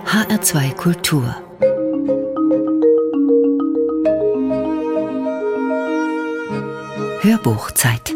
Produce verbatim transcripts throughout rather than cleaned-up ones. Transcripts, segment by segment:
H R zwei Kultur. Hörbuchzeit.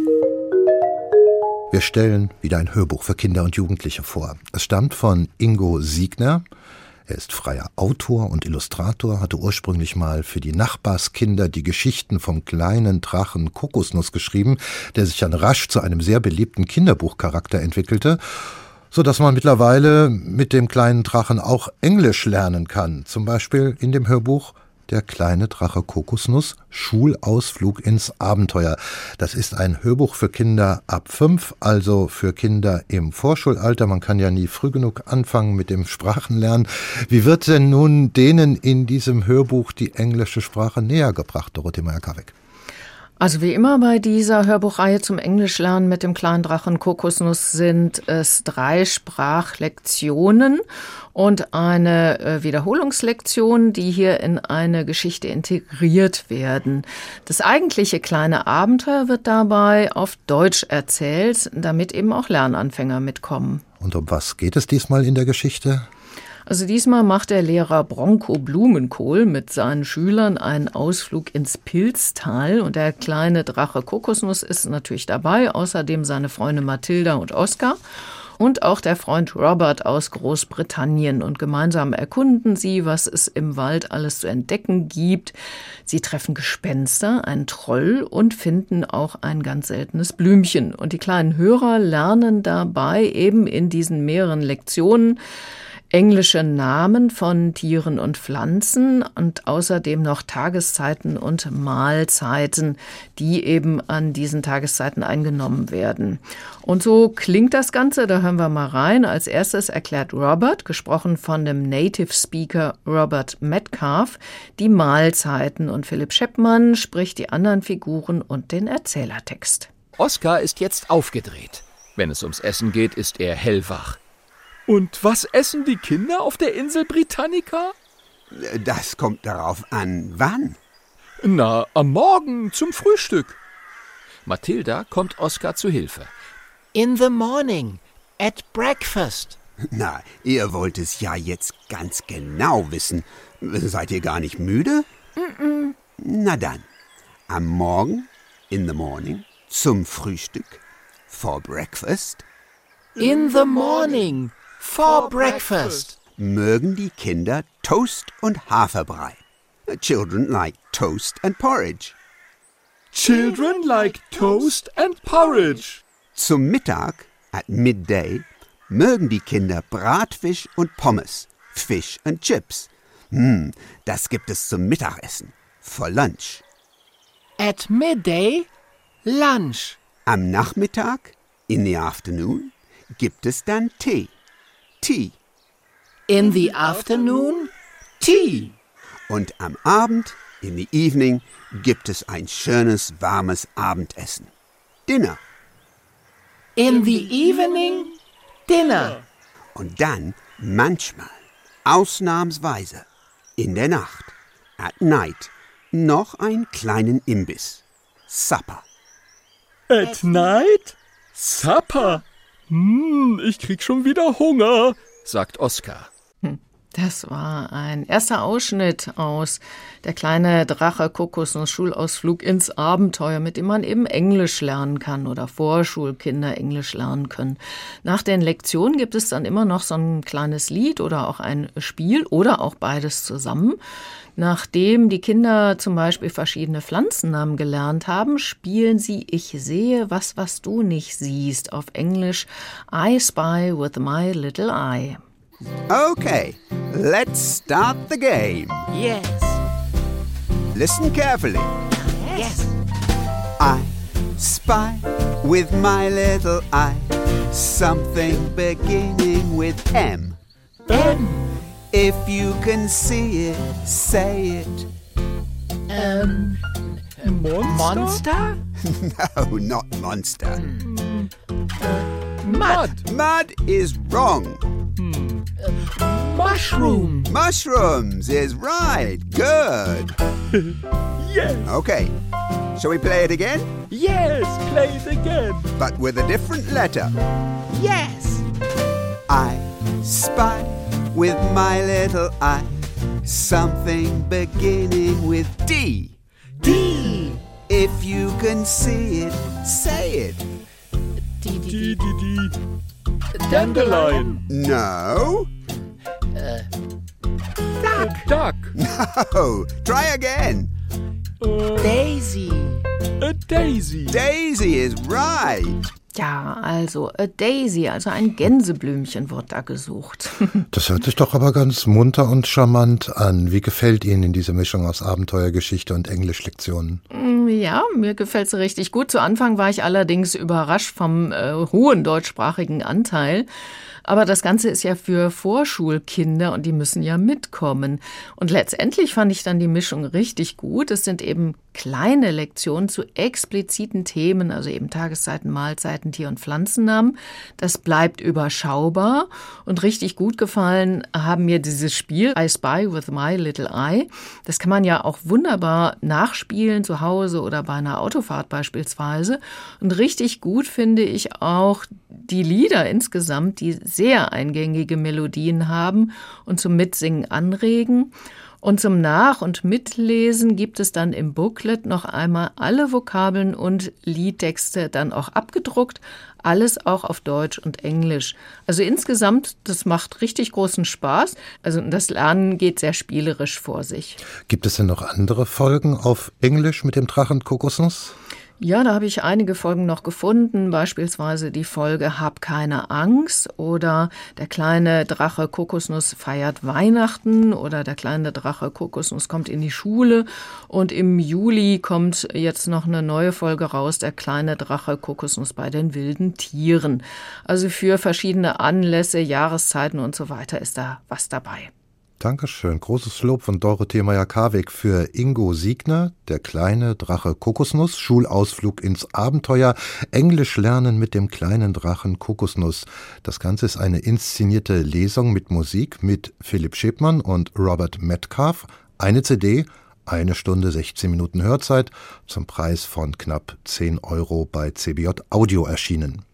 Wir stellen wieder ein Hörbuch für Kinder und Jugendliche vor. Es stammt von Ingo Siegner. Er ist freier Autor und Illustrator, hatte ursprünglich mal für die Nachbarskinder die Geschichten vom kleinen Drachen Kokosnuss geschrieben, der sich dann rasch zu einem sehr beliebten Kinderbuchcharakter entwickelte, so dass man mittlerweile mit dem kleinen Drachen auch Englisch lernen kann. Zum Beispiel in dem Hörbuch Der kleine Drache Kokosnuss, Schulausflug ins Abenteuer. Das ist ein Hörbuch für Kinder ab fünf, also für Kinder im Vorschulalter. Man kann ja nie früh genug anfangen mit dem Sprachenlernen. Wie wird denn nun denen in diesem Hörbuch die englische Sprache näher gebracht, Dorothee Meyer-Karweg? Also wie immer bei dieser Hörbuchreihe zum Englischlernen mit dem kleinen Drachen Kokosnuss sind es drei Sprachlektionen und eine äh, Wiederholungslektion, die hier in eine Geschichte integriert werden. Das eigentliche kleine Abenteuer wird dabei auf Deutsch erzählt, damit eben auch Lernanfänger mitkommen. Und um was geht es diesmal in der Geschichte? Also diesmal macht der Lehrer Bronco Blumenkohl mit seinen Schülern einen Ausflug ins Pilztal und der kleine Drache Kokosnuss ist natürlich dabei, außerdem seine Freunde Mathilda und Oskar und auch der Freund Robert aus Großbritannien. Und gemeinsam erkunden sie, was es im Wald alles zu entdecken gibt. Sie treffen Gespenster, einen Troll und finden auch ein ganz seltenes Blümchen. Und die kleinen Hörer lernen dabei eben in diesen mehreren Lektionen englische Namen von Tieren und Pflanzen und außerdem noch Tageszeiten und Mahlzeiten, die eben an diesen Tageszeiten eingenommen werden. Und so klingt das Ganze, da hören wir mal rein. Als erstes erklärt Robert, gesprochen von dem Native Speaker Robert Metcalf, die Mahlzeiten und Philipp Scheppmann spricht die anderen Figuren und den Erzählertext. Oskar ist jetzt aufgedreht. Wenn es ums Essen geht, ist er hellwach. Und was essen die Kinder auf der Insel Britannica? Das kommt darauf an, wann? Na, am Morgen zum Frühstück. Mathilda kommt Oskar zu Hilfe. In the morning, at breakfast. Na, ihr wollt es ja jetzt ganz genau wissen. Seid ihr gar nicht müde? Mm-mm. Na dann, am Morgen, in the morning, zum Frühstück, for breakfast. In the morning, for breakfast. Mögen die Kinder Toast und Haferbrei. Children like toast and porridge. Children like toast and porridge. Zum Mittag, at midday, mögen die Kinder Bratfisch und Pommes, Fish and Chips. Hm, das gibt es zum Mittagessen, for lunch. At midday, lunch. Am Nachmittag, in the afternoon, gibt es dann Tee. Tea. In the afternoon, tea. Und am Abend, in the evening, gibt es ein schönes, warmes Abendessen. Dinner. In the evening, dinner. Und dann, manchmal, ausnahmsweise, in der Nacht, at night, noch einen kleinen Imbiss. Supper. At night? Supper? Hm, ich krieg schon wieder Hunger, sagt Oskar. Das war ein erster Ausschnitt aus Der kleine Drache Kokosnuss Schulausflug ins Abenteuer, mit dem man eben Englisch lernen kann oder Vorschulkinder Englisch lernen können. Nach den Lektionen gibt es dann immer noch so ein kleines Lied oder auch ein Spiel oder auch beides zusammen. Nachdem die Kinder zum Beispiel verschiedene Pflanzennamen gelernt haben, spielen sie Ich sehe was, was du nicht siehst. Auf Englisch I spy with my little eye. Okay, let's start the game. Yes. Listen carefully. Yes. I spy with my little eye something beginning with M. M. If you can see it, say it. Um, Monster? monster? No, not monster. Mm. Mud. Mud is wrong. Hmm. Mushroom. Mushrooms is right. Good. Yes. Okay, shall we play it again? Yes, play it again. But with a different letter. Yes. I spy with my little eye. Something beginning with D. D. If you can see it, say it. D, D, D, D. Dandelion. No. Uh, Duck. Duck. No. Try again. Uh, Daisy. a Daisy. Daisy is right. Ja, also a Daisy, also ein Gänseblümchen wird da gesucht. Das hört sich doch aber ganz munter und charmant an. Wie gefällt Ihnen diese Mischung aus Abenteuergeschichte und Englischlektionen? Ja, mir gefällt sie richtig gut. Zu Anfang war ich allerdings überrascht vom äh, hohen deutschsprachigen Anteil. Aber das Ganze ist ja für Vorschulkinder und die müssen ja mitkommen. Und letztendlich fand ich dann die Mischung richtig gut. Es sind eben kleine Lektionen zu expliziten Themen, also eben Tageszeiten, Mahlzeiten, Tier- und Pflanzennamen. Das bleibt überschaubar und richtig gut gefallen haben mir dieses Spiel I Spy with My Little Eye. Das kann man ja auch wunderbar nachspielen, zu Hause oder bei einer Autofahrt beispielsweise. Und richtig gut finde ich auch die Lieder insgesamt, die sehr eingängige Melodien haben und zum Mitsingen anregen. Und zum Nach- und Mitlesen gibt es dann im Booklet noch einmal alle Vokabeln und Liedtexte dann auch abgedruckt. Alles auch auf Deutsch und Englisch. Also insgesamt, das macht richtig großen Spaß. Also das Lernen geht sehr spielerisch vor sich. Gibt es denn noch andere Folgen auf Englisch mit dem Drachen Kokosnuss? Ja, da habe ich einige Folgen noch gefunden, beispielsweise die Folge Hab keine Angst oder Der kleine Drache Kokosnuss feiert Weihnachten oder Der kleine Drache Kokosnuss kommt in die Schule und im Juli kommt jetzt noch eine neue Folge raus, Der kleine Drache Kokosnuss bei den wilden Tieren. Also für verschiedene Anlässe, Jahreszeiten und so weiter ist da was dabei. Dankeschön. Großes Lob von Dorothee Meyer-Karwig für Ingo Siegner, Der kleine Drache Kokosnuss, Schulausflug ins Abenteuer, Englisch lernen mit dem kleinen Drachen Kokosnuss. Das Ganze ist eine inszenierte Lesung mit Musik mit Philipp Schepmann und Robert Metcalf. Eine C D, eine Stunde, sechzehn Minuten Hörzeit, zum Preis von knapp zehn Euro bei C B J Audio erschienen.